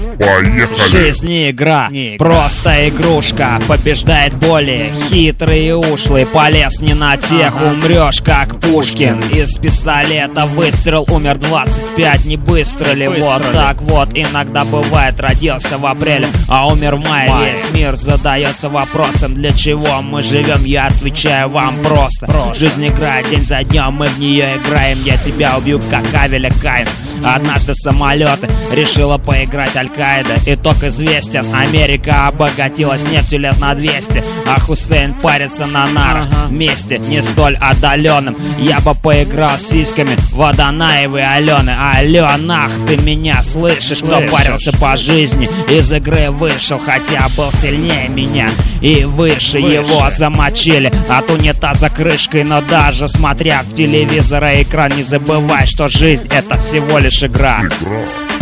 Поехали! Жизнь не игра, просто игрушка. Побеждает более хитрый и ушлый. Полез не на тех, умрешь как Пушкин. Из пистолета выстрел, умер 25. Не быстро ли? Вот так вот иногда бывает. Родился в апреле, а умер в мае. Весь мир задается вопросом, для чего мы живем. Я отвечаю вам просто. Жизнь играет день за днем, мы в нее играем. Я тебя убью, как Авеля Каин. Однажды в самолеты решила поиграть Аль-Каида. Итог известен, Америка обогатилась нефтью лет на 200, а Хусейн парится на нарах. Вместе не столь отдаленным я бы поиграл с сиськами Водонаевой и Алены. Аленах, ты меня слышишь? Кто парился по жизни, из игры вышел, хотя был сильнее меня и выше. Его замочили от унитаза крышкой. Но даже смотря в телевизор и экран, не забывай, что жизнь — это всего лишь игра.